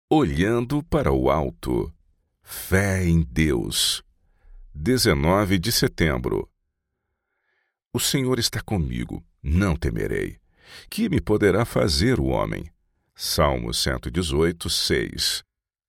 Olhando para o alto. Fé em Deus. 19 de setembro. O Senhor está comigo, não temerei. Que me poderá fazer o homem? Salmo 118, 6.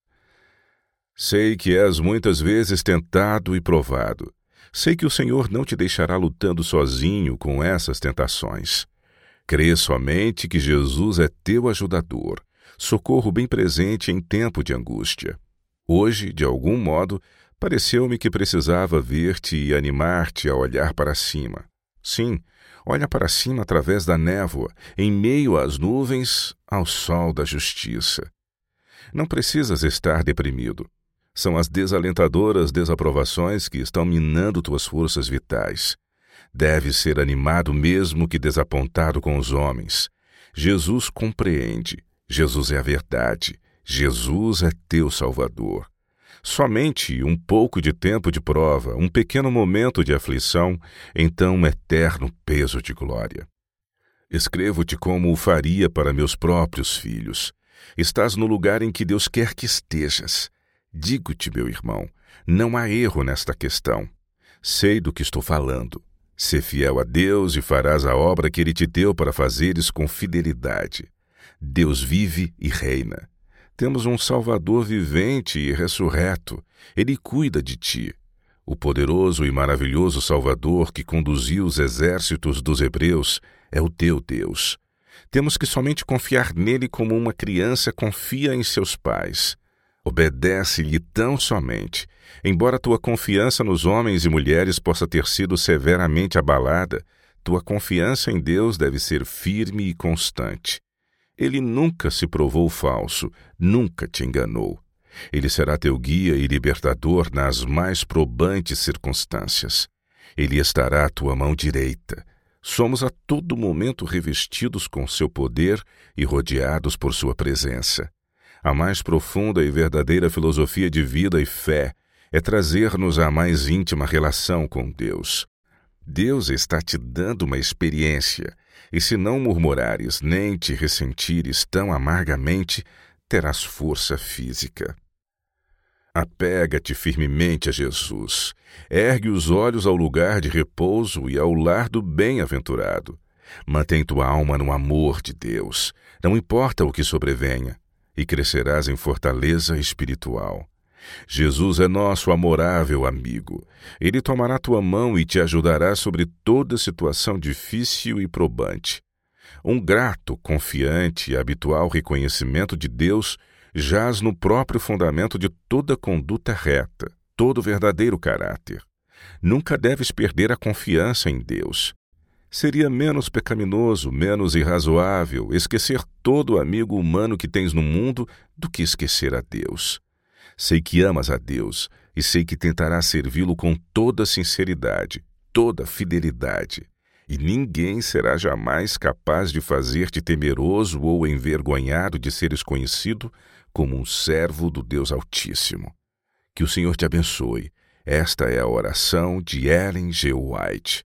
Sei que és muitas vezes tentado e provado. Sei que o Senhor não te deixará lutando sozinho com essas tentações. Crê somente que Jesus é teu ajudador, socorro bem presente em tempo de angústia. Hoje, de algum modo, pareceu-me que precisava ver-te e animar-te a olhar para cima. Sim, olha para cima através da névoa, em meio às nuvens, ao sol da justiça. Não precisas estar deprimido. São as desalentadoras desaprovações que estão minando tuas forças vitais. Deves ser animado mesmo que desapontado com os homens. Jesus compreende. Jesus é a verdade. Jesus é teu Salvador. Somente um pouco de tempo de prova, um pequeno momento de aflição, então um eterno peso de glória. Escrevo-te como o faria para meus próprios filhos. Estás no lugar em que Deus quer que estejas. Digo-te, meu irmão, não há erro nesta questão. Sei do que estou falando. Sê fiel a Deus e farás a obra que Ele te deu para fazeres com fidelidade. Deus vive e reina. Temos um Salvador vivente e ressurreto. Ele cuida de ti. O poderoso e maravilhoso Salvador que conduziu os exércitos dos hebreus é o teu Deus. Temos que somente confiar nele como uma criança confia em seus pais. Obedece-lhe tão somente. Embora tua confiança nos homens e mulheres possa ter sido severamente abalada, tua confiança em Deus deve ser firme e constante. Ele nunca se provou falso, nunca te enganou. Ele será teu guia e libertador nas mais probantes circunstâncias. Ele estará à tua mão direita. Somos a todo momento revestidos com seu poder e rodeados por sua presença. A mais profunda e verdadeira filosofia de vida e fé é trazer-nos à mais íntima relação com Deus. Deus está te dando uma experiência, e se não murmurares nem te ressentires tão amargamente, terás força física. Apega-te firmemente a Jesus. Ergue os olhos ao lugar de repouso e ao lar do bem-aventurado. Mantém tua alma no amor de Deus, não importa o que sobrevenha, e crescerás em fortaleza espiritual. Jesus é nosso amorável amigo. Ele tomará tua mão e te ajudará sobre toda situação difícil e probante. Um grato, confiante e habitual reconhecimento de Deus jaz no próprio fundamento de toda conduta reta, todo verdadeiro caráter. Nunca deves perder a confiança em Deus. Seria menos pecaminoso, menos irrazoável esquecer todo o amigo humano que tens no mundo do que esquecer a Deus. Sei que amas a Deus e sei que tentarás servi-lo com toda sinceridade, toda fidelidade. E ninguém será jamais capaz de fazer-te temeroso ou envergonhado de seres conhecido como um servo do Deus Altíssimo. Que o Senhor te abençoe. Esta é a oração de Ellen G. White.